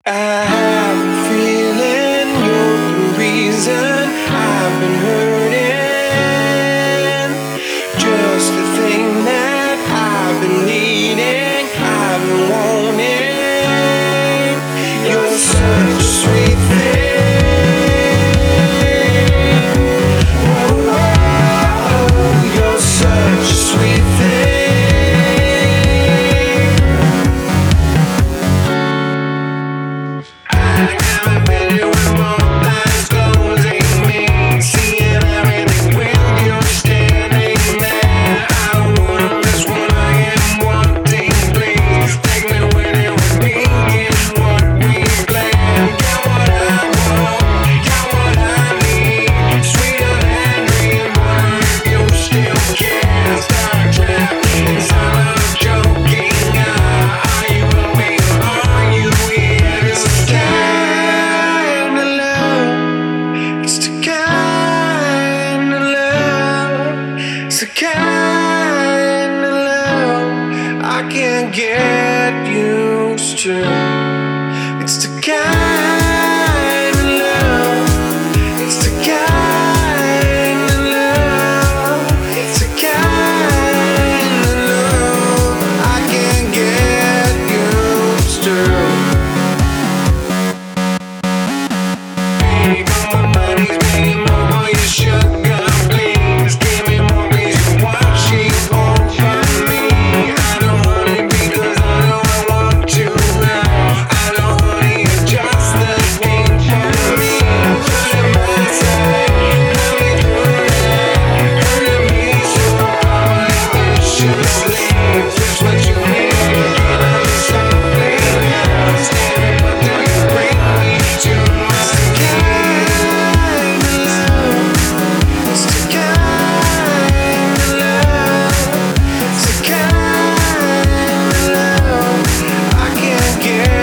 I have a feeling you're the reason I've been hurting. Just the thing that I've been needing, I've been wanting. You're such a sweet thing. Oh, you're such a sweet thing. It's the kind of love I can't get used to. It's the kind of love. It's the kind of love. It's the kind of love I can't get used to. Babe, my money's paying more for your sugar. Yeah.